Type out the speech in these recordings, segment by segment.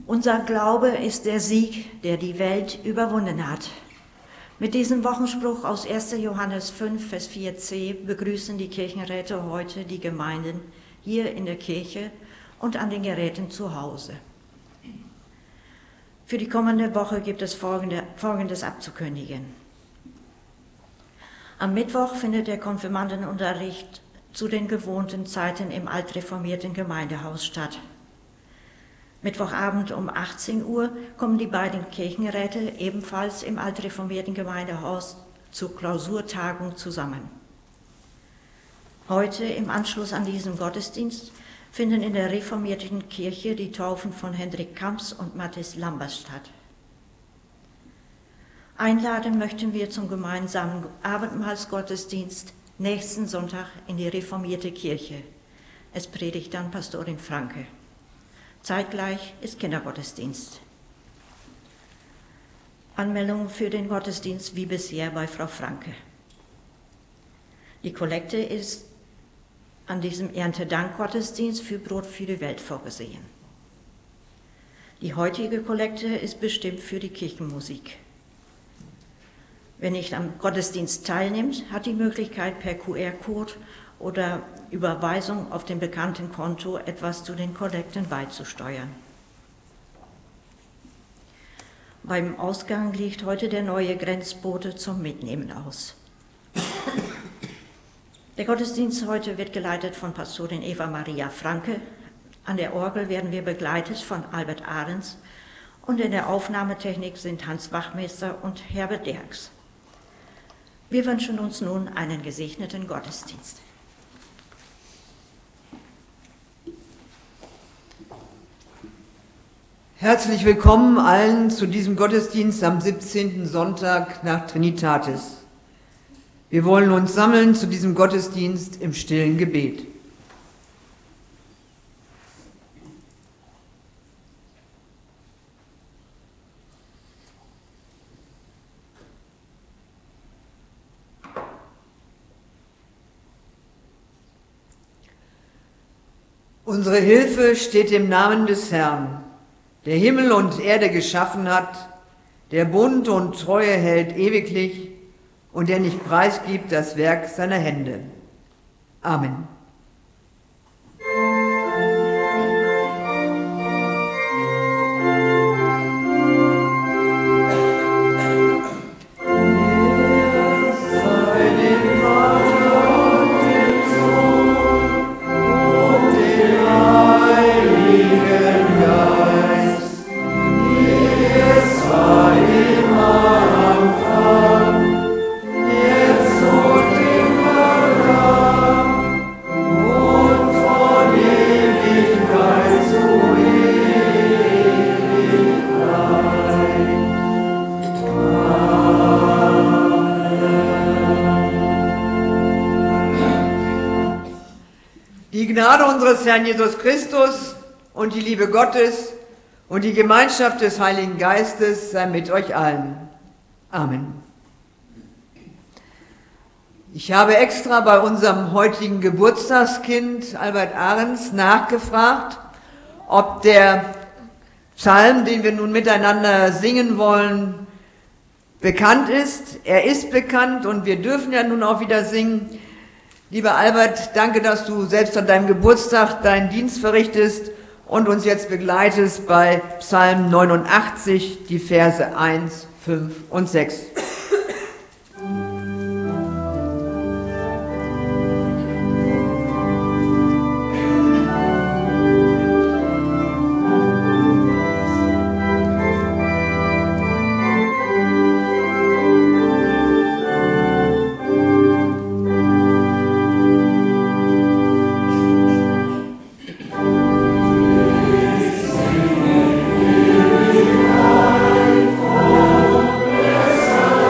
Unser Glaube ist der Sieg, der die Welt überwunden hat. Mit diesem Wochenspruch aus 1. Johannes 5, Vers 4c begrüßen die Kirchenräte heute die Gemeinden hier in der Kirche und an den Geräten zu Hause. Für die kommende Woche gibt es Folgendes abzukündigen. Am Mittwoch findet der Konfirmandenunterricht zu den gewohnten Zeiten im altreformierten Gemeindehaus statt. Mittwochabend um 18 Uhr kommen die beiden Kirchenräte ebenfalls im altreformierten Gemeindehaus zur Klausurtagung zusammen. Heute, im Anschluss an diesen Gottesdienst, finden in der reformierten Kirche die Taufen von Hendrik Kamps und Mathis Lambers statt. Einladen möchten wir zum gemeinsamen Abendmahlsgottesdienst nächsten Sonntag in die reformierte Kirche. Es predigt dann Pastorin Franke. Zeitgleich ist Kindergottesdienst. Anmeldung für den Gottesdienst wie bisher bei Frau Franke. Die Kollekte ist an diesem Erntedankgottesdienst für Brot für die Welt vorgesehen. Die heutige Kollekte ist bestimmt für die Kirchenmusik. Wer nicht am Gottesdienst teilnimmt, hat die Möglichkeit, per QR-Code oder Überweisung auf dem bekannten Konto etwas zu den Kollekten beizusteuern. Beim Ausgang liegt heute der neue Grenzbote zum Mitnehmen aus. Der Gottesdienst heute wird geleitet von Pastorin Eva Maria Franke. An der Orgel werden wir begleitet von Albert Ahrens und in der Aufnahmetechnik sind Hans Wachmeister und Herbert Derks. Wir wünschen uns nun einen gesegneten Gottesdienst. Herzlich willkommen allen zu diesem Gottesdienst am 17. Sonntag nach Trinitatis. Wir wollen uns sammeln zu diesem Gottesdienst im stillen Gebet. Unsere Hilfe steht im Namen des Herrn, der Himmel und Erde geschaffen hat, der Bund und Treue hält ewiglich und der nicht preisgibt das Werk seiner Hände. Amen. Die Gnade unseres Herrn Jesus Christus und die Liebe Gottes und die Gemeinschaft des Heiligen Geistes sei mit euch allen. Amen. Ich habe extra bei unserem heutigen Geburtstagskind Albert Ahrens nachgefragt, ob der Psalm, den wir nun miteinander singen wollen, bekannt ist. Er ist bekannt und wir dürfen ja nun auch wieder singen. Lieber Albert, danke, dass du selbst an deinem Geburtstag deinen Dienst verrichtest und uns jetzt begleitest bei Psalm 89, die Verse 1, 5 und 6. Amen.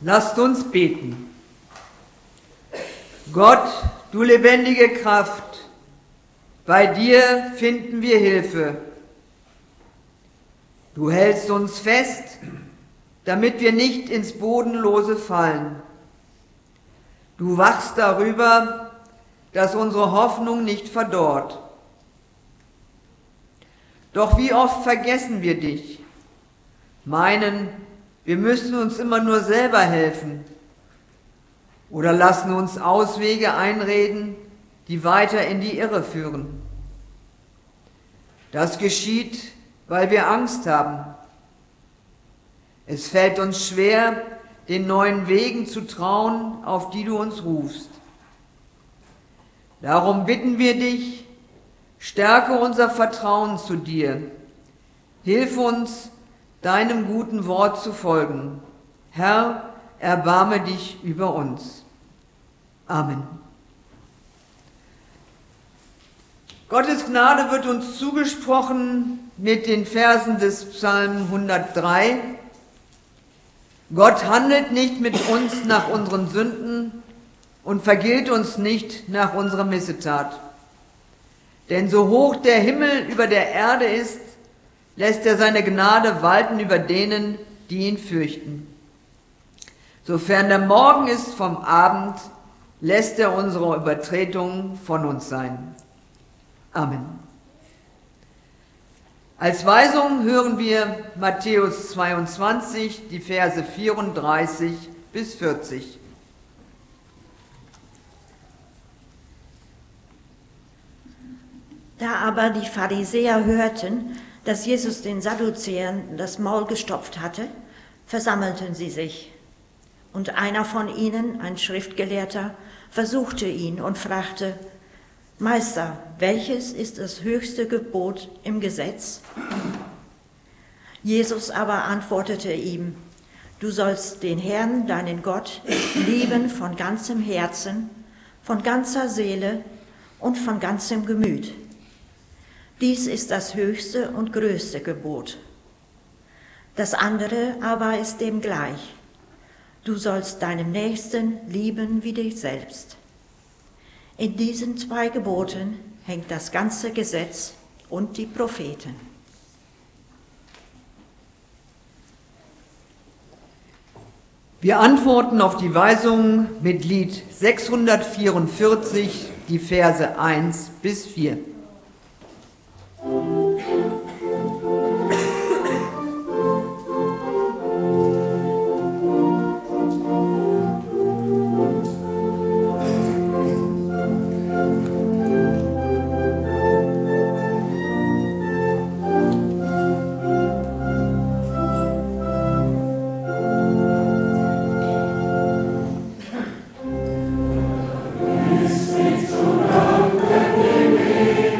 Lasst uns beten. Gott, du lebendige Kraft, bei dir finden wir Hilfe. Du hältst uns fest, damit wir nicht ins Bodenlose fallen. Du wachst darüber, dass unsere Hoffnung nicht verdorrt. Doch wie oft vergessen wir dich, meinen, wir müssen uns immer nur selber helfen oder lassen uns Auswege einreden, die weiter in die Irre führen. Das geschieht, weil wir Angst haben. Es fällt uns schwer, den neuen Wegen zu trauen, auf die du uns rufst. Darum bitten wir dich, stärke unser Vertrauen zu dir. Hilf uns, deinem guten Wort zu folgen. Herr, erbarme dich über uns. Amen. Gottes Gnade wird uns zugesprochen mit den Versen des Psalm 103. Gott handelt nicht mit uns nach unseren Sünden und vergilt uns nicht nach unserer Missetat. Denn so hoch der Himmel über der Erde ist, lässt er seine Gnade walten über denen, die ihn fürchten. Sofern der Morgen ist vom Abend, lässt er unsere Übertretungen von uns sein. Amen. Als Weisung hören wir Matthäus 22, die Verse 34 bis 40. Da aber die Pharisäer hörten, dass Jesus den Sadduzäern das Maul gestopft hatte, versammelten sie sich. Und einer von ihnen, ein Schriftgelehrter, versuchte ihn und fragte: Meister, welches ist das höchste Gebot im Gesetz? Jesus aber antwortete ihm: Du sollst den Herrn, deinen Gott, lieben von ganzem Herzen, von ganzer Seele und von ganzem Gemüt. Dies ist das höchste und größte Gebot. Das andere aber ist dem gleich. Du sollst deinen Nächsten lieben wie dich selbst. In diesen 2 Geboten hängt das ganze Gesetz und die Propheten. Wir antworten auf die Weisung mit Lied 644, die Verse 1 bis 4. Ist nicht zu Dank, dem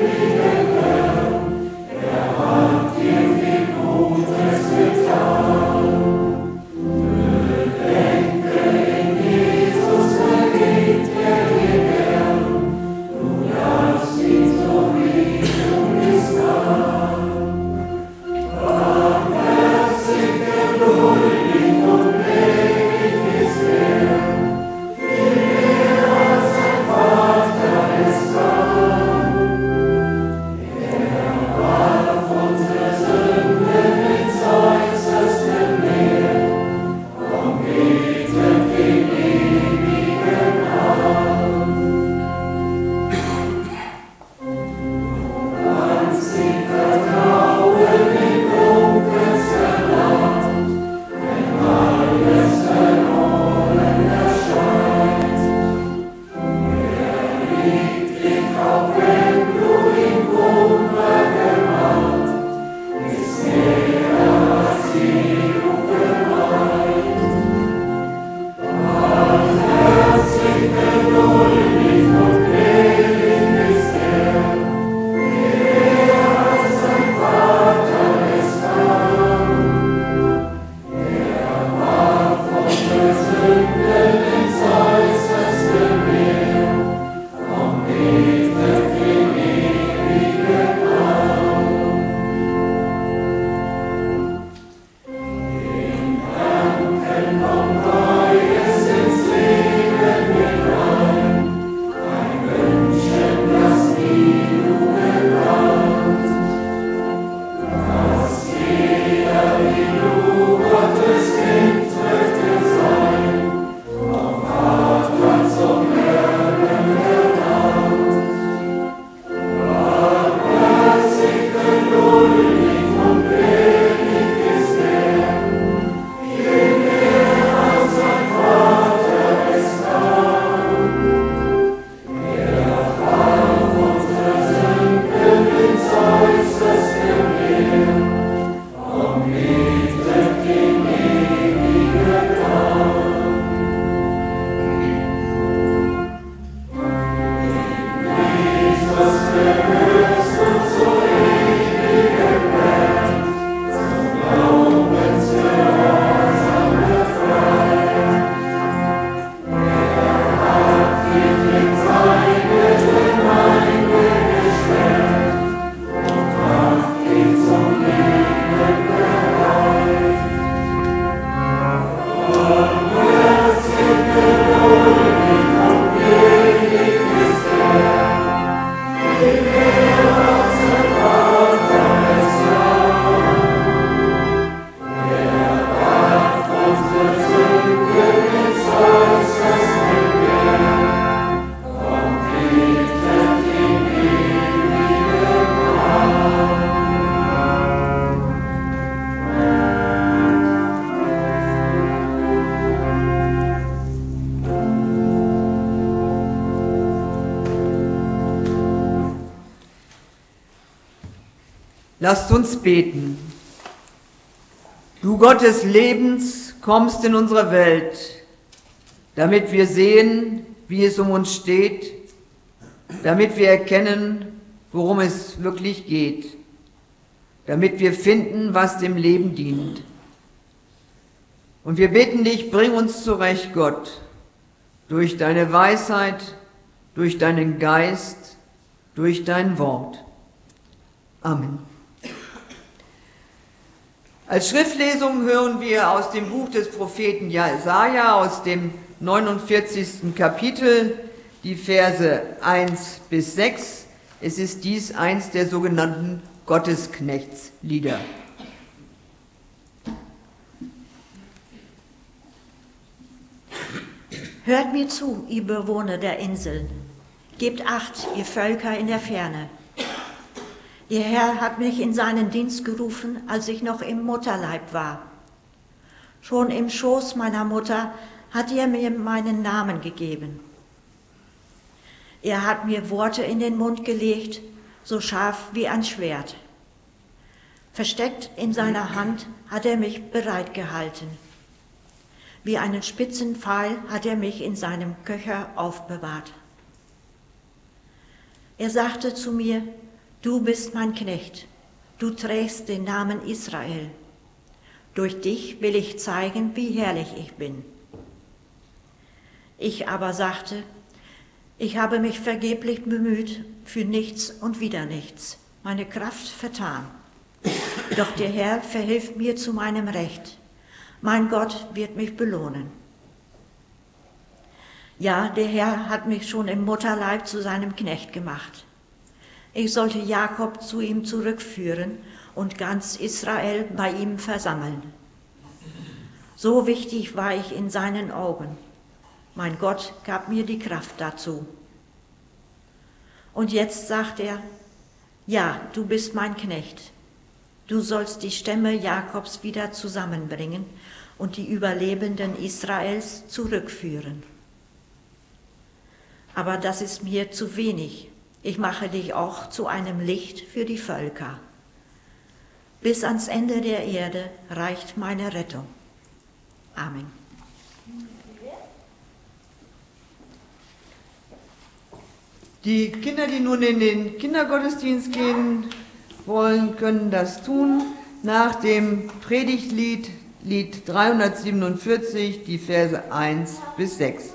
Lasst uns beten. Du Gott des Lebens, kommst in unsere Welt, damit wir sehen, wie es um uns steht, damit wir erkennen, worum es wirklich geht, damit wir finden, was dem Leben dient. Und wir bitten dich, bring uns zurecht, Gott, durch deine Weisheit, durch deinen Geist, durch dein Wort. Amen. Als Schriftlesung hören wir aus dem Buch des Propheten Jesaja, aus dem 49. Kapitel, die Verse 1 bis 6. Es ist dies eins der sogenannten Gottesknechtslieder. Hört mir zu, ihr Bewohner der Inseln. Gebt Acht, ihr Völker in der Ferne. Ihr Herr hat mich in seinen Dienst gerufen, als ich noch im Mutterleib war. Schon im Schoß meiner Mutter hat er mir meinen Namen gegeben. Er hat mir Worte in den Mund gelegt, so scharf wie ein Schwert. Versteckt in seiner Hand hat er mich bereit gehalten. Wie einen spitzen Pfeil hat er mich in seinem Köcher aufbewahrt. Er sagte zu mir: Du bist mein Knecht, du trägst den Namen Israel. Durch dich will ich zeigen, wie herrlich ich bin. Ich aber sagte: Ich habe mich vergeblich bemüht, für nichts und wieder nichts, meine Kraft vertan. Doch der Herr verhilft mir zu meinem Recht. Mein Gott wird mich belohnen. Ja, der Herr hat mich schon im Mutterleib zu seinem Knecht gemacht. Ich sollte Jakob zu ihm zurückführen und ganz Israel bei ihm versammeln. So wichtig war ich in seinen Augen. Mein Gott gab mir die Kraft dazu. Und jetzt sagt er: Ja, du bist mein Knecht. Du sollst die Stämme Jakobs wieder zusammenbringen und die Überlebenden Israels zurückführen. Aber das ist mir zu wenig. Ich mache dich auch zu einem Licht für die Völker. Bis ans Ende der Erde reicht meine Rettung. Amen. Die Kinder, die nun in den Kindergottesdienst gehen wollen, können das tun nach dem Predigtlied, Lied 347, die Verse 1 bis 6.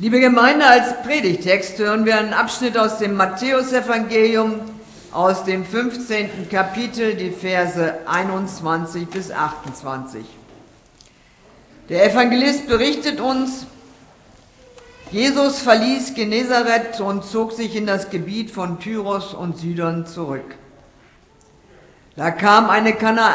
Liebe Gemeinde, als Predigtext hören wir einen Abschnitt aus dem Matthäusevangelium aus dem 15. Kapitel, die Verse 21 bis 28. Der Evangelist berichtet uns, Jesus verließ Genezareth und zog sich in das Gebiet von Tyros und Sidon zurück. Da kam eine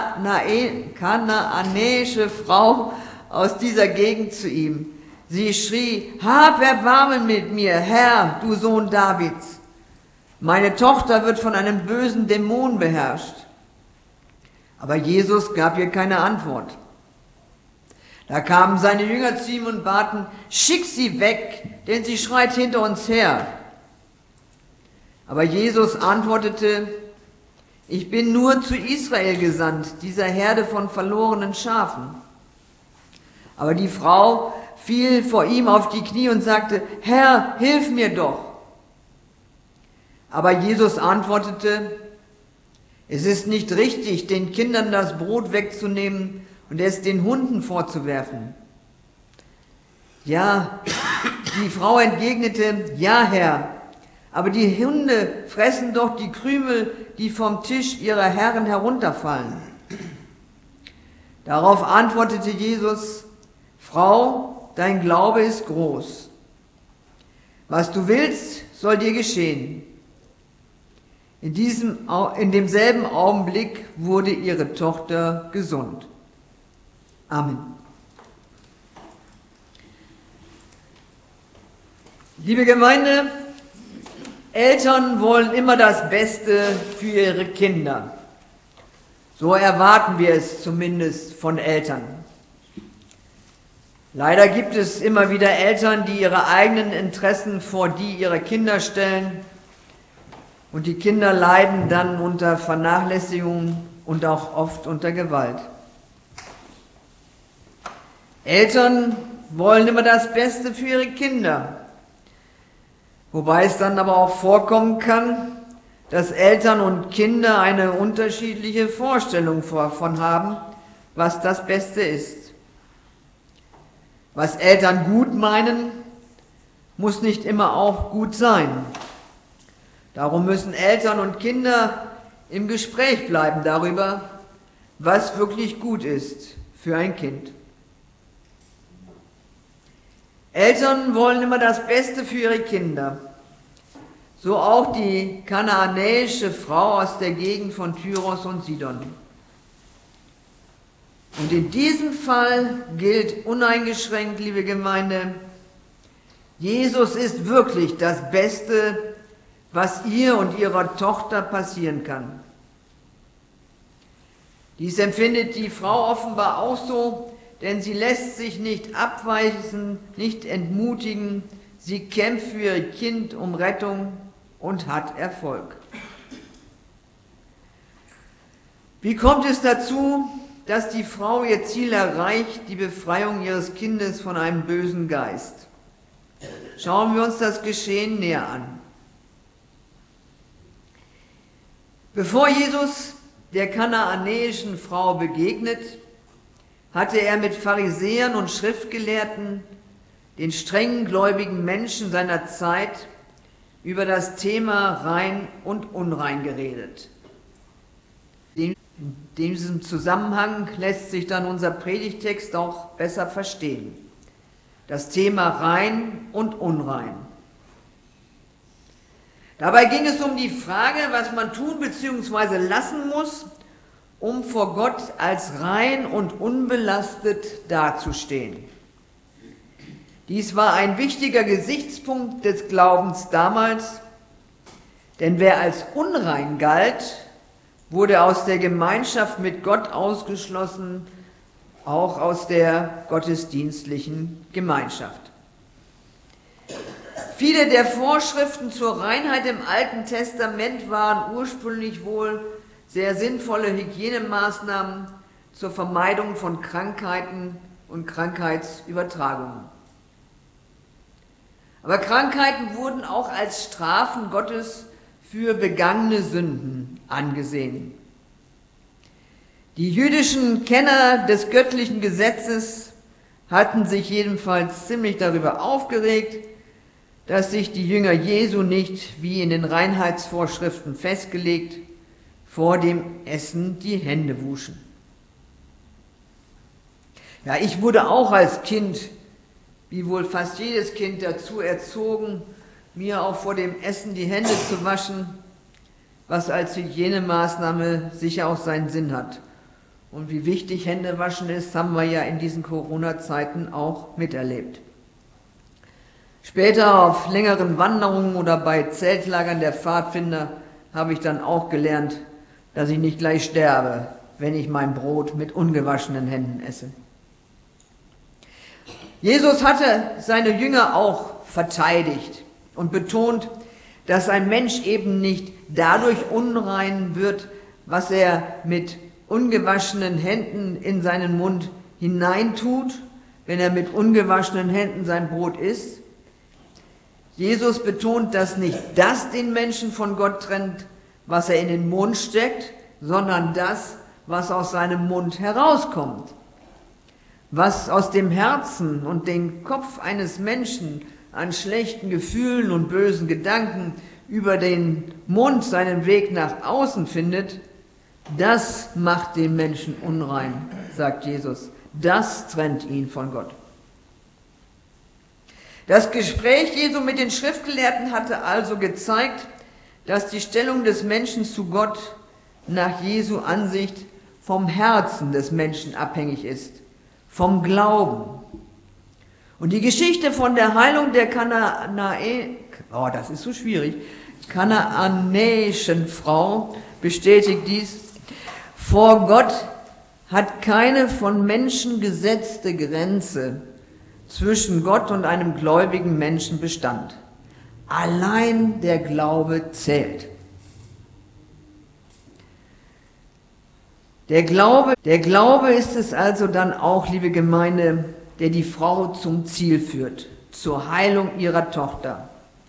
kananäische Frau aus dieser Gegend zu ihm. Sie schrie: Hab Erbarmen mit mir, Herr, du Sohn Davids. Meine Tochter wird von einem bösen Dämon beherrscht. Aber Jesus gab ihr keine Antwort. Da kamen seine Jünger zu ihm und baten: Schick sie weg, denn sie schreit hinter uns her. Aber Jesus antwortete: Ich bin nur zu Israel gesandt, dieser Herde von verlorenen Schafen. Aber die Frau fiel vor ihm auf die Knie und sagte: Herr, hilf mir doch. Aber Jesus antwortete: Es ist nicht richtig, den Kindern das Brot wegzunehmen und es den Hunden vorzuwerfen. Ja, die Frau entgegnete: Ja, Herr, aber die Hunde fressen doch die Krümel, die vom Tisch ihrer Herren herunterfallen. Darauf antwortete Jesus: Frau, dein Glaube ist groß. Was du willst, soll dir geschehen. In demselben Augenblick wurde ihre Tochter gesund. Amen. Liebe Gemeinde, Eltern wollen immer das Beste für ihre Kinder. So erwarten wir es zumindest von Eltern. Leider gibt es immer wieder Eltern, die ihre eigenen Interessen vor die ihrer Kinder stellen, und die Kinder leiden dann unter Vernachlässigung und auch oft unter Gewalt. Eltern wollen immer das Beste für ihre Kinder, wobei es dann aber auch vorkommen kann, dass Eltern und Kinder eine unterschiedliche Vorstellung davon haben, was das Beste ist. Was Eltern gut meinen, muss nicht immer auch gut sein. Darum müssen Eltern und Kinder im Gespräch bleiben darüber, was wirklich gut ist für ein Kind. Eltern wollen immer das Beste für ihre Kinder. So auch die kananäische Frau aus der Gegend von Tyros und Sidon. Und in diesem Fall gilt uneingeschränkt, liebe Gemeinde, Jesus ist wirklich das Beste, was ihr und ihrer Tochter passieren kann. Dies empfindet die Frau offenbar auch so, denn sie lässt sich nicht abweisen, nicht entmutigen. Sie kämpft für ihr Kind um Rettung und hat Erfolg. Wie kommt es dazu, dass die Frau ihr Ziel erreicht, die Befreiung ihres Kindes von einem bösen Geist? Schauen wir uns das Geschehen näher an. Bevor Jesus der kananäischen Frau begegnet, hatte er mit Pharisäern und Schriftgelehrten, den strengen gläubigen Menschen seiner Zeit, über das Thema rein und unrein geredet. In diesem Zusammenhang lässt sich dann unser Predigtext auch besser verstehen. Das Thema rein und unrein. Dabei ging es um die Frage, was man tun bzw. lassen muss, um vor Gott als rein und unbelastet dazustehen. Dies war ein wichtiger Gesichtspunkt des Glaubens damals, denn wer als unrein galt, wurde aus der Gemeinschaft mit Gott ausgeschlossen, auch aus der gottesdienstlichen Gemeinschaft. Viele der Vorschriften zur Reinheit im Alten Testament waren ursprünglich wohl sehr sinnvolle Hygienemaßnahmen zur Vermeidung von Krankheiten und Krankheitsübertragungen. Aber Krankheiten wurden auch als Strafen Gottes für begangene Sünden angesehen. Die jüdischen Kenner des göttlichen Gesetzes hatten sich jedenfalls ziemlich darüber aufgeregt, dass sich die Jünger Jesu nicht, wie in den Reinheitsvorschriften festgelegt, vor dem Essen die Hände wuschen. Ja, ich wurde auch als Kind, wie wohl fast jedes Kind, dazu erzogen, mir auch vor dem Essen die Hände zu waschen, was als Hygienemaßnahme sicher auch seinen Sinn hat. Und wie wichtig Händewaschen ist, haben wir ja in diesen Corona-Zeiten auch miterlebt. Später auf längeren Wanderungen oder bei Zeltlagern der Pfadfinder habe ich dann auch gelernt, dass ich nicht gleich sterbe, wenn ich mein Brot mit ungewaschenen Händen esse. Jesus hatte seine Jünger auch verteidigt und betont, dass ein Mensch eben nicht dadurch unrein wird, was er mit ungewaschenen Händen in seinen Mund hineintut, wenn er mit ungewaschenen Händen sein Brot isst. Jesus betont, dass nicht das den Menschen von Gott trennt, was er in den Mund steckt, sondern das, was aus seinem Mund herauskommt. Was aus dem Herzen und dem Kopf eines Menschen an schlechten Gefühlen und bösen Gedanken über den Mund seinen Weg nach außen findet, das macht den Menschen unrein, sagt Jesus. Das trennt ihn von Gott. Das Gespräch Jesu mit den Schriftgelehrten hatte also gezeigt, dass die Stellung des Menschen zu Gott nach Jesu Ansicht vom Herzen des Menschen abhängig ist, vom Glauben. Und die Geschichte von der Heilung der kanaanäischen Frau bestätigt dies. Vor Gott hat keine von Menschen gesetzte Grenze zwischen Gott und einem gläubigen Menschen Bestand. Allein der Glaube zählt. Der Glaube ist es also dann auch, liebe Gemeinde, der die Frau zum Ziel führt, zur Heilung ihrer Tochter.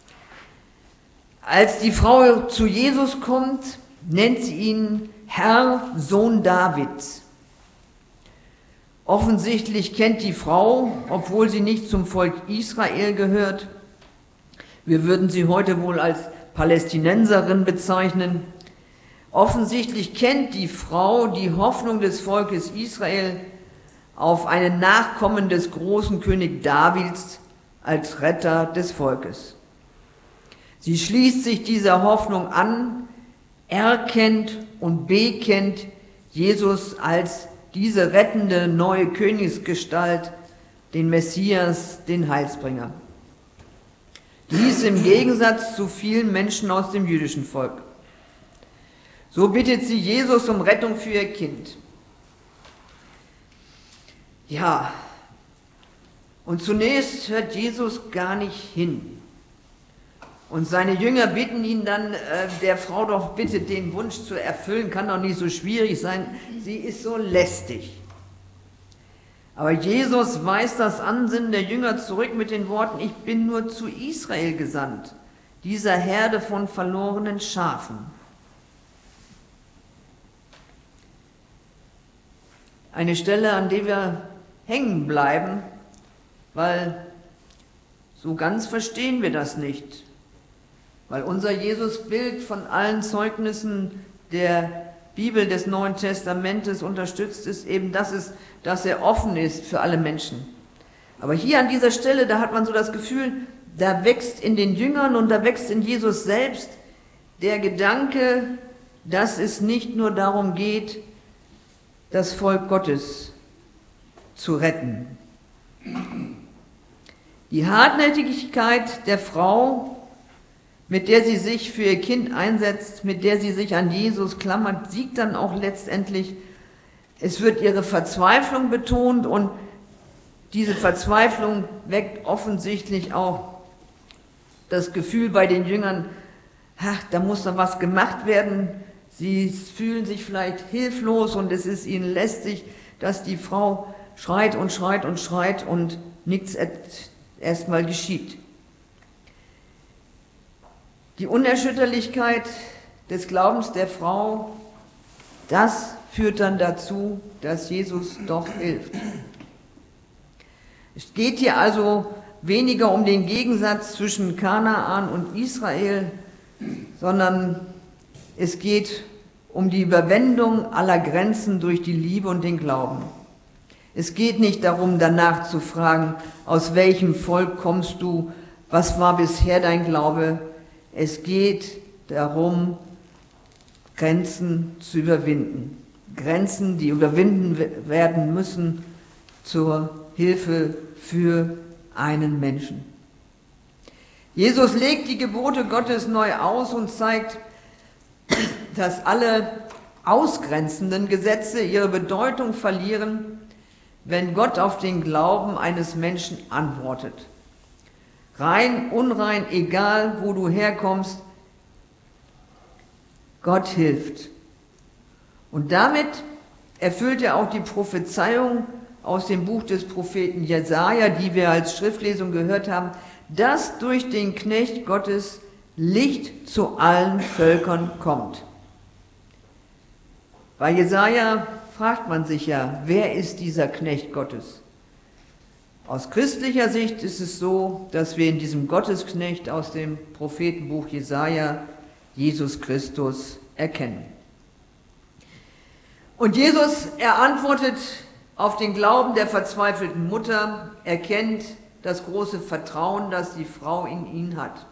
Als die Frau zu Jesus kommt, nennt sie ihn Herr, Sohn Davids. Offensichtlich kennt die Frau, obwohl sie nicht zum Volk Israel gehört, wir würden sie heute wohl als Palästinenserin bezeichnen, offensichtlich kennt die Frau die Hoffnung des Volkes Israel auf einen Nachkommen des großen König Davids als Retter des Volkes. Sie schließt sich dieser Hoffnung an, erkennt und bekennt Jesus als diese rettende neue Königsgestalt, den Messias, den Heilsbringer. Dies im Gegensatz zu vielen Menschen aus dem jüdischen Volk. So bittet sie Jesus um Rettung für ihr Kind. Ja, und zunächst hört Jesus gar nicht hin. Und seine Jünger bitten ihn dann, der Frau doch bitte den Wunsch zu erfüllen, kann doch nicht so schwierig sein, sie ist so lästig. Aber Jesus weist das Ansinnen der Jünger zurück mit den Worten, ich bin nur zu Israel gesandt, dieser Herde von verlorenen Schafen. Eine Stelle, an der wir hängen bleiben, weil so ganz verstehen wir das nicht. Weil unser Jesusbild von allen Zeugnissen der Bibel des Neuen Testamentes unterstützt ist, eben dass er offen ist für alle Menschen. Aber hier an dieser Stelle, da hat man so das Gefühl, da wächst in den Jüngern und da wächst in Jesus selbst der Gedanke, dass es nicht nur darum geht, das Volk Gottes zu retten. Die Hartnäckigkeit der Frau, mit der sie sich für ihr Kind einsetzt, mit der sie sich an Jesus klammert, siegt dann auch letztendlich. Es wird ihre Verzweiflung betont und diese Verzweiflung weckt offensichtlich auch das Gefühl bei den Jüngern, ach, da muss noch was gemacht werden. Sie fühlen sich vielleicht hilflos und es ist ihnen lästig, dass die Frau schreit und schreit und schreit und nichts erstmal geschieht. Die Unerschütterlichkeit des Glaubens der Frau, das führt dann dazu, dass Jesus doch hilft. Es geht hier also weniger um den Gegensatz zwischen Kanaan und Israel, sondern es geht um die Überwindung aller Grenzen durch die Liebe und den Glauben. Es geht nicht darum, danach zu fragen, aus welchem Volk kommst du, was war bisher dein Glaube. Es geht darum, Grenzen zu überwinden. Grenzen, die überwinden werden müssen zur Hilfe für einen Menschen. Jesus legt die Gebote Gottes neu aus und zeigt, dass alle ausgrenzenden Gesetze ihre Bedeutung verlieren, wenn Gott auf den Glauben eines Menschen antwortet. Rein, unrein, egal wo du herkommst, Gott hilft. Und damit erfüllt er auch die Prophezeiung aus dem Buch des Propheten Jesaja, die wir als Schriftlesung gehört haben, dass durch den Knecht Gottes Licht zu allen Völkern kommt. Bei Jesaja fragt man sich ja, wer ist dieser Knecht Gottes? Aus christlicher Sicht ist es so, dass wir in diesem Gottesknecht aus dem Prophetenbuch Jesaja Jesus Christus erkennen. Und Jesus, er antwortet auf den Glauben der verzweifelten Mutter, erkennt das große Vertrauen, das die Frau in ihn hat.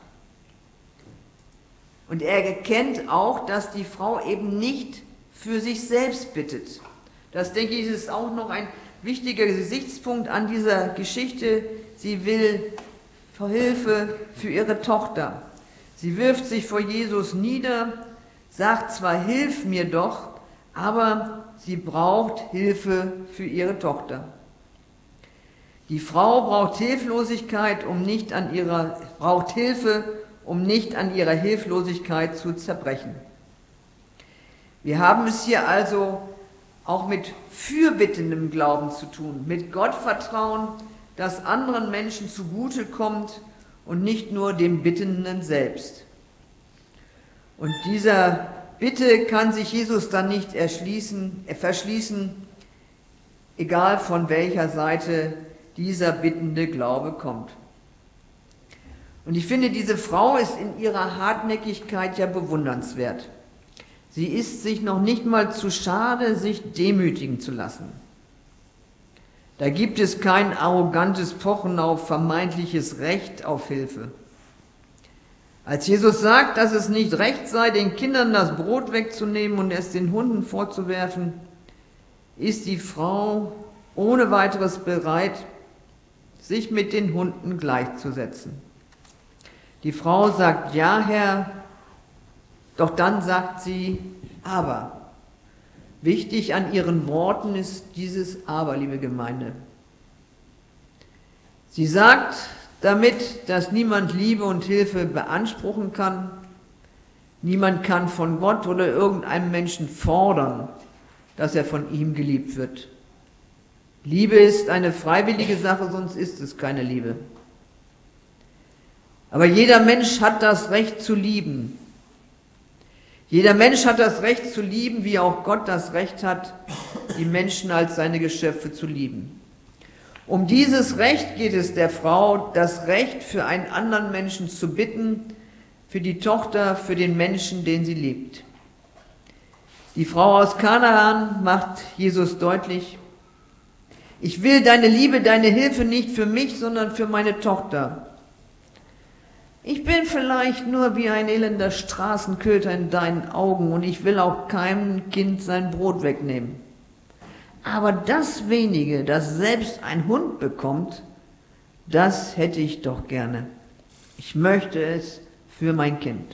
Und er erkennt auch, dass die Frau eben nicht für sich selbst bittet. Das, denke ich, ist auch noch ein wichtiger Gesichtspunkt an dieser Geschichte. Sie will Hilfe für ihre Tochter. Sie wirft sich vor Jesus nieder, sagt zwar, hilf mir doch, aber sie braucht Hilfe für ihre Tochter. Die Frau braucht Hilflosigkeit, braucht Hilfe, um nicht an ihrer Hilflosigkeit zu zerbrechen. Wir haben es hier also auch mit fürbittendem Glauben zu tun, mit Gottvertrauen, das anderen Menschen zugute kommt und nicht nur dem Bittenden selbst. Und dieser Bitte kann sich Jesus dann nicht verschließen, egal von welcher Seite dieser bittende Glaube kommt. Und ich finde, diese Frau ist in ihrer Hartnäckigkeit ja bewundernswert. Sie ist sich noch nicht mal zu schade, sich demütigen zu lassen. Da gibt es kein arrogantes Pochen auf vermeintliches Recht auf Hilfe. Als Jesus sagt, dass es nicht recht sei, den Kindern das Brot wegzunehmen und es den Hunden vorzuwerfen, ist die Frau ohne weiteres bereit, sich mit den Hunden gleichzusetzen. Die Frau sagt, ja, Herr, doch dann sagt sie, aber. Wichtig an ihren Worten ist dieses Aber, liebe Gemeinde. Sie sagt damit, dass niemand Liebe und Hilfe beanspruchen kann. Niemand kann von Gott oder irgendeinem Menschen fordern, dass er von ihm geliebt wird. Liebe ist eine freiwillige Sache, sonst ist es keine Liebe. Aber jeder Mensch hat das Recht zu lieben. Jeder Mensch hat das Recht zu lieben, wie auch Gott das Recht hat, die Menschen als seine Geschöpfe zu lieben. Um dieses Recht geht es der Frau, das Recht für einen anderen Menschen zu bitten, für die Tochter, für den Menschen, den sie liebt. Die Frau aus Kanaan macht Jesus deutlich, ich will deine Liebe, deine Hilfe nicht für mich, sondern für meine Tochter. Ich bin vielleicht nur wie ein elender Straßenköter in deinen Augen und ich will auch keinem Kind sein Brot wegnehmen. Aber das wenige, das selbst ein Hund bekommt, das hätte ich doch gerne. Ich möchte es für mein Kind.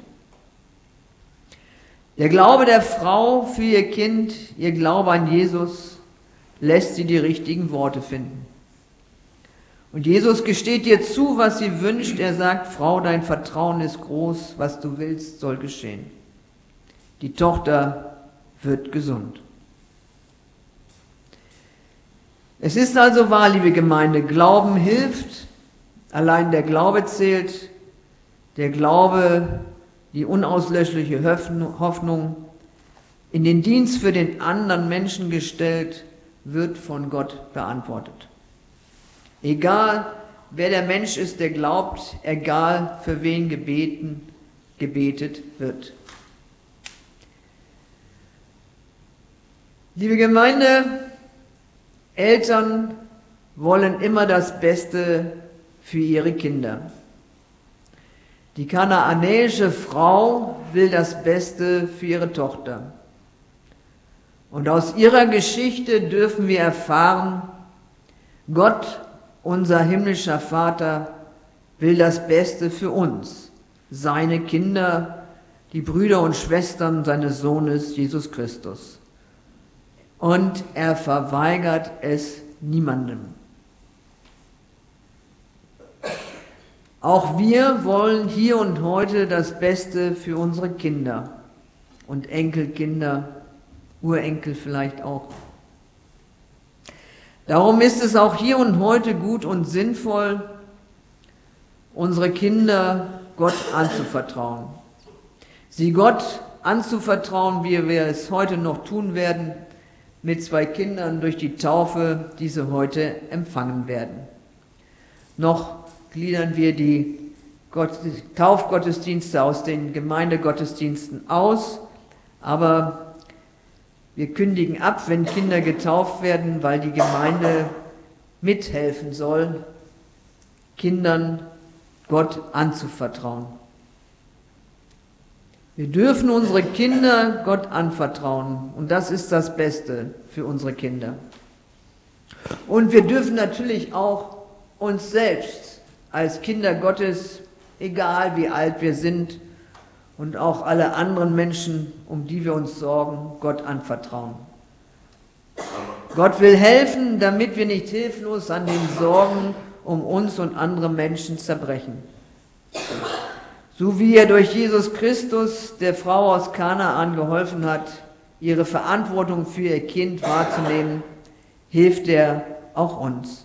Der Glaube der Frau für ihr Kind, ihr Glaube an Jesus, lässt sie die richtigen Worte finden. Und Jesus gesteht ihr zu, was sie wünscht. Er sagt, Frau, dein Vertrauen ist groß, was du willst, soll geschehen. Die Tochter wird gesund. Es ist also wahr, liebe Gemeinde, Glauben hilft, allein der Glaube zählt, der Glaube, die unauslöschliche Hoffnung, in den Dienst für den anderen Menschen gestellt, wird von Gott beantwortet. Egal, wer der Mensch ist, der glaubt, egal für wen gebetet wird. Liebe Gemeinde, Eltern wollen immer das Beste für ihre Kinder. Die kanaanäische Frau will das Beste für ihre Tochter. Und aus ihrer Geschichte dürfen wir erfahren, Gott, unser himmlischer Vater, will das Beste für uns, seine Kinder, die Brüder und Schwestern seines Sohnes Jesus Christus. Und er verweigert es niemandem. Auch wir wollen hier und heute das Beste für unsere Kinder und Enkelkinder, Urenkel vielleicht auch. Darum ist es auch hier und heute gut und sinnvoll, unsere Kinder Gott anzuvertrauen. Sie Gott anzuvertrauen, wie wir es heute noch tun werden, mit 2 Kindern durch die Taufe, die sie heute empfangen werden. Noch gliedern wir die Taufgottesdienste aus den Gemeindegottesdiensten aus, aber wir kündigen ab, wenn Kinder getauft werden, weil die Gemeinde mithelfen soll, Kindern Gott anzuvertrauen. Wir dürfen unsere Kinder Gott anvertrauen und das ist das Beste für unsere Kinder. Und wir dürfen natürlich auch uns selbst als Kinder Gottes, egal wie alt wir sind, und auch alle anderen Menschen, um die wir uns sorgen, Gott anvertrauen. Gott will helfen, damit wir nicht hilflos an den Sorgen um uns und andere Menschen zerbrechen. So wie er durch Jesus Christus der Frau aus Kanaan geholfen hat, ihre Verantwortung für ihr Kind wahrzunehmen, hilft er auch uns.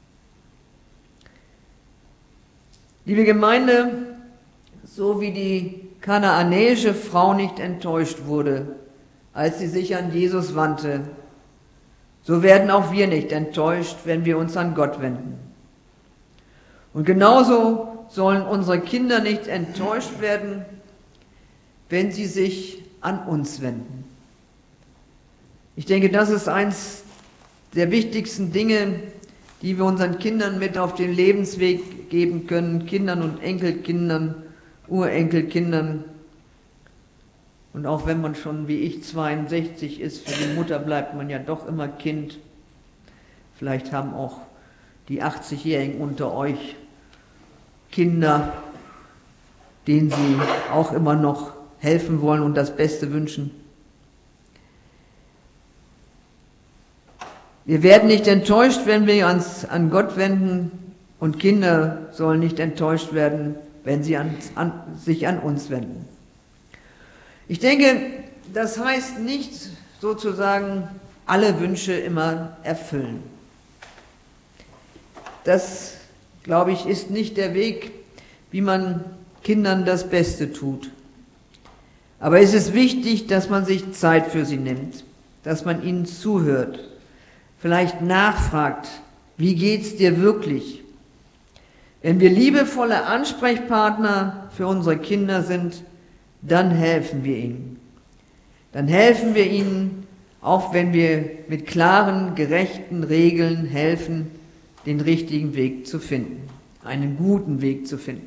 Liebe Gemeinde, so wie die kanaanäische Frau nicht enttäuscht wurde, als sie sich an Jesus wandte, so werden auch wir nicht enttäuscht, wenn wir uns an Gott wenden. Und genauso sollen unsere Kinder nicht enttäuscht werden, wenn sie sich an uns wenden. Ich denke, das ist eins der wichtigsten Dinge, die wir unseren Kindern mit auf den Lebensweg geben können, Kindern und Enkelkindern, Urenkelkindern. Und auch wenn man schon wie ich 62 ist, für die Mutter bleibt man ja doch immer Kind. Vielleicht haben auch die 80-Jährigen unter euch Kinder, denen sie auch immer noch helfen wollen und das Beste wünschen. Wir werden nicht enttäuscht, wenn wir uns an Gott wenden, und Kinder sollen nicht enttäuscht werden, wenn sie sich an uns wenden. Ich denke, das heißt nicht sozusagen alle Wünsche immer erfüllen. Das, glaube ich, ist nicht der Weg, wie man Kindern das Beste tut. Aber es ist wichtig, dass man sich Zeit für sie nimmt, dass man ihnen zuhört, vielleicht nachfragt, wie geht's dir wirklich? Wenn wir liebevolle Ansprechpartner für unsere Kinder sind, dann helfen wir ihnen. Dann helfen wir ihnen, auch wenn wir mit klaren, gerechten Regeln helfen, den richtigen Weg zu finden, einen guten Weg zu finden.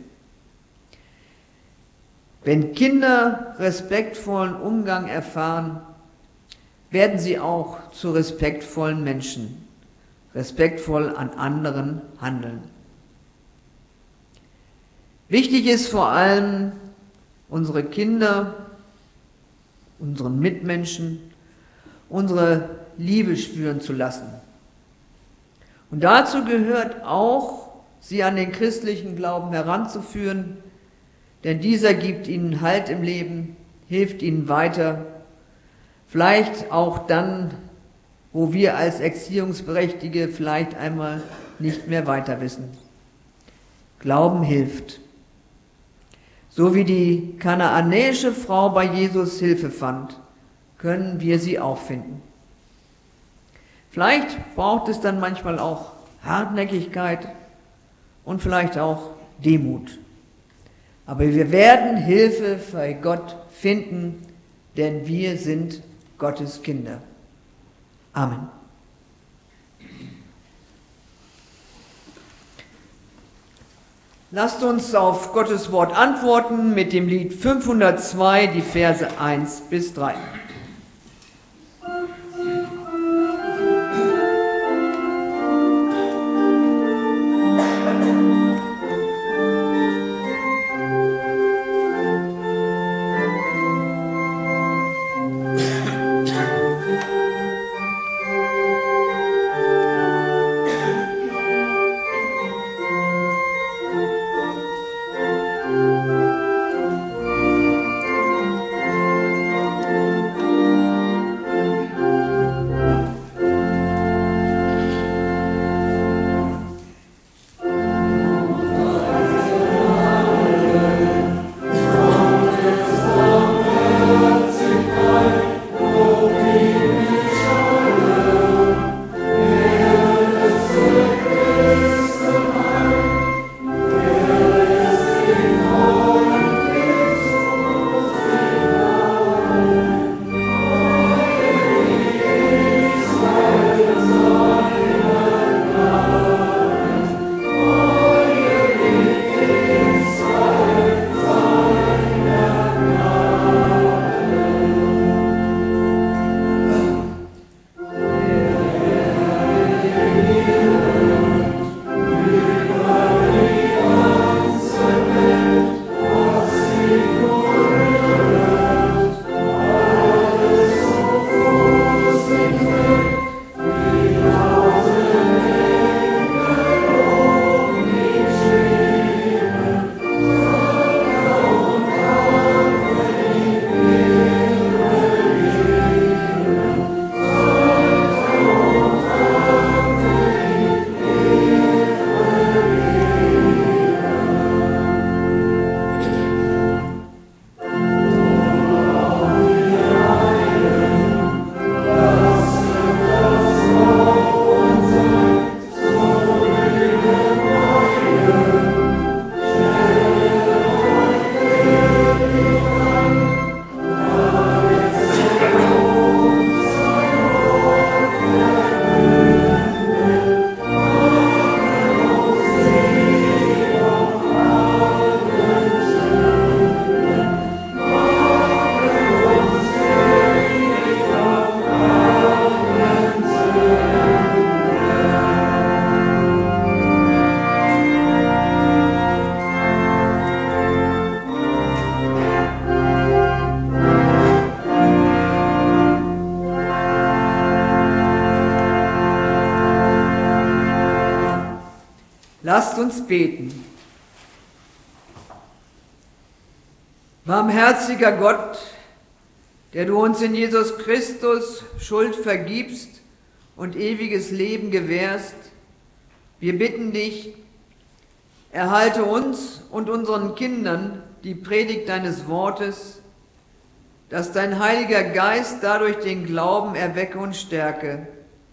Wenn Kinder respektvollen Umgang erfahren, werden sie auch zu respektvollen Menschen, respektvoll an anderen handeln. Wichtig ist vor allem, unsere Kinder, unseren Mitmenschen, unsere Liebe spüren zu lassen. Und dazu gehört auch, sie an den christlichen Glauben heranzuführen, denn dieser gibt ihnen Halt im Leben, hilft ihnen weiter, vielleicht auch dann, wo wir als Erziehungsberechtigte vielleicht einmal nicht mehr weiter wissen. Glauben hilft. So wie die kanaanäische Frau bei Jesus Hilfe fand, können wir sie auch finden. Vielleicht braucht es dann manchmal auch Hartnäckigkeit und vielleicht auch Demut. Aber wir werden Hilfe bei Gott finden, denn wir sind Gottes Kinder. Amen. Lasst uns auf Gottes Wort antworten mit dem Lied 502, die Verse 1 bis 3. Lasst uns beten. Barmherziger Gott, der du uns in Jesus Christus Schuld vergibst und ewiges Leben gewährst, wir bitten dich, erhalte uns und unseren Kindern die Predigt deines Wortes, dass dein Heiliger Geist dadurch den Glauben erwecke und stärke.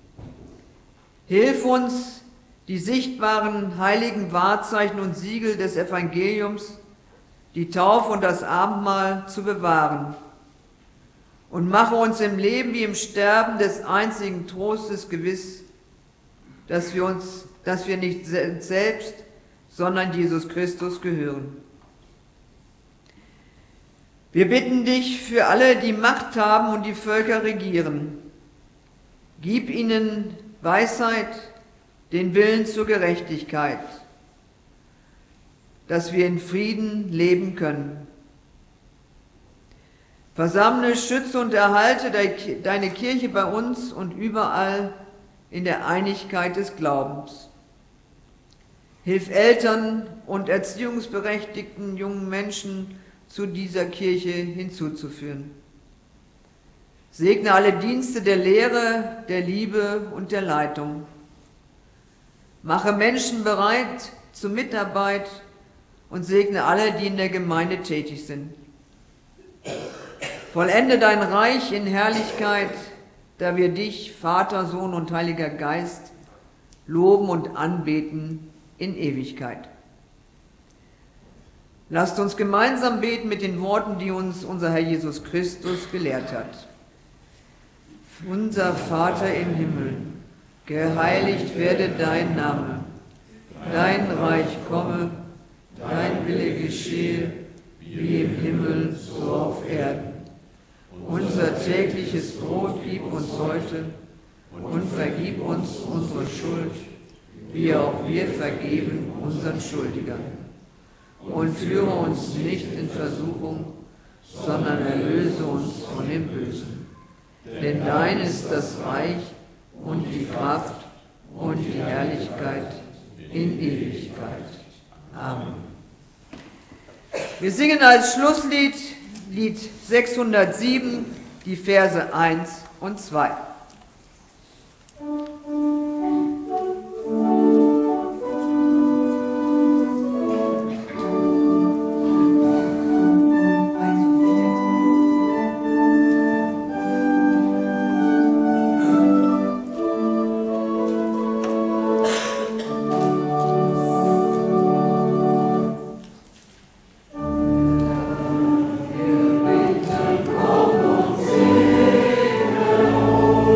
Hilf uns, die sichtbaren heiligen Wahrzeichen und Siegel des Evangeliums, die Taufe und das Abendmahl zu bewahren. Und mache uns im Leben wie im Sterben des einzigen Trostes gewiss, dass wir nicht selbst, sondern Jesus Christus gehören. Wir bitten dich für alle, die Macht haben und die Völker regieren. Gib ihnen Weisheit, den Willen zur Gerechtigkeit, dass wir in Frieden leben können. Versammle, schütze und erhalte deine Kirche bei uns und überall in der Einigkeit des Glaubens. Hilf Eltern und erziehungsberechtigten jungen Menschen zu dieser Kirche hinzuzuführen. Segne alle Dienste der Lehre, der Liebe und der Leitung. Mache Menschen bereit zur Mitarbeit und segne alle, die in der Gemeinde tätig sind. Vollende dein Reich in Herrlichkeit, da wir dich, Vater, Sohn und Heiliger Geist, loben und anbeten in Ewigkeit. Lasst uns gemeinsam beten mit den Worten, die uns unser Herr Jesus Christus gelehrt hat. Unser Vater im Himmel, geheiligt werde dein Name, dein Reich komme, dein Wille geschehe, wie im Himmel, so auf Erden. Unser tägliches Brot gib uns heute und vergib uns unsere Schuld, wie auch wir vergeben unseren Schuldigern. Und führe uns nicht in Versuchung, sondern erlöse uns von dem Bösen. Denn dein ist das Reich und die Kraft und die Herrlichkeit in Ewigkeit. Amen. Wir singen als Schlusslied Lied 607, die Verse 1 und 2. Oh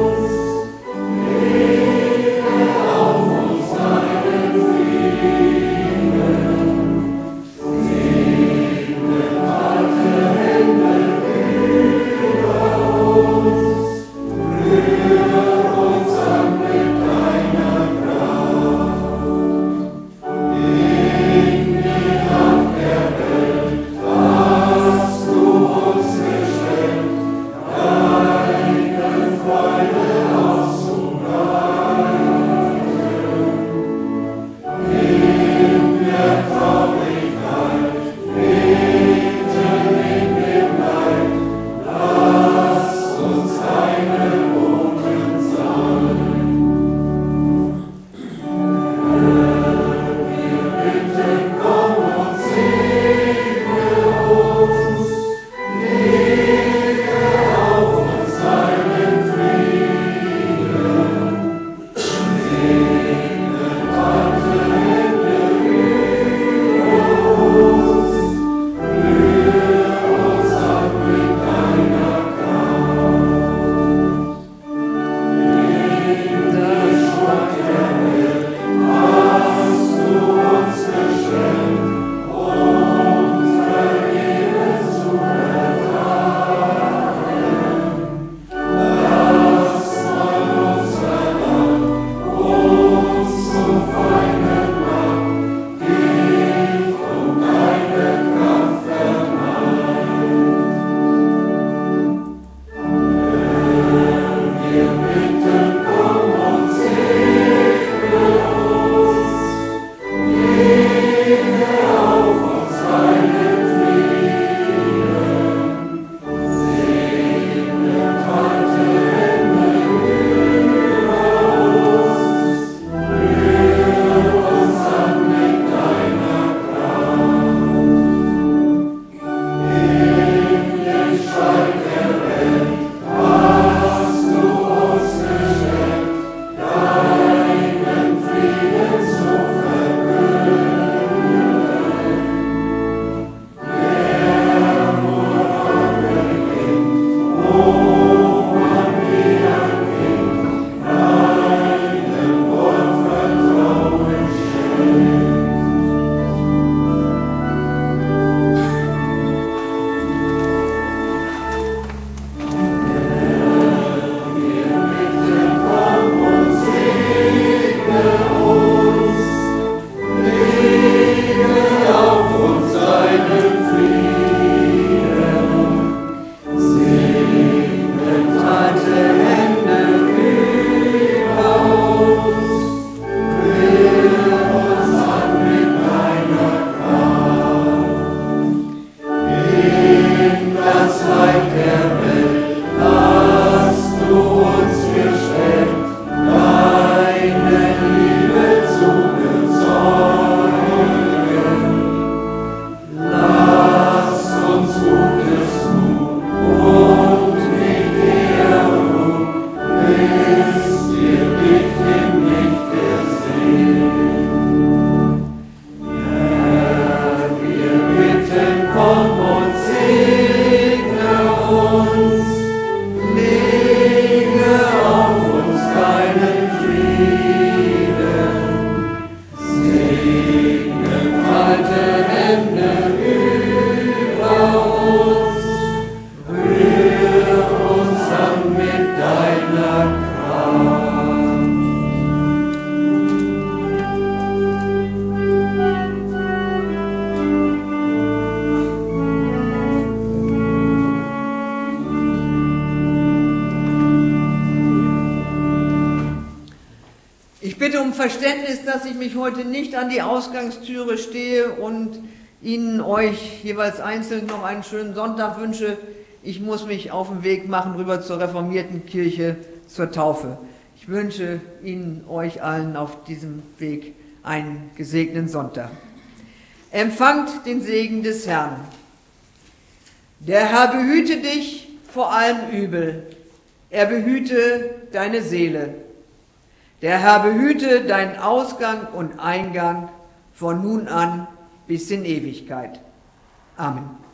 Ich bitte um Verständnis, dass ich mich heute nicht an die Ausgangstüre stehe und Ihnen, euch jeweils einzeln noch einen schönen Sonntag wünsche. Ich muss mich auf den Weg machen rüber zur reformierten Kirche, zur Taufe. Ich wünsche Ihnen, euch allen auf diesem Weg einen gesegneten Sonntag. Empfangt den Segen des Herrn. Der Herr behüte dich vor allem Übel. Er behüte deine Seele. Der Herr behüte deinen Ausgang und Eingang von nun an bis in Ewigkeit. Amen.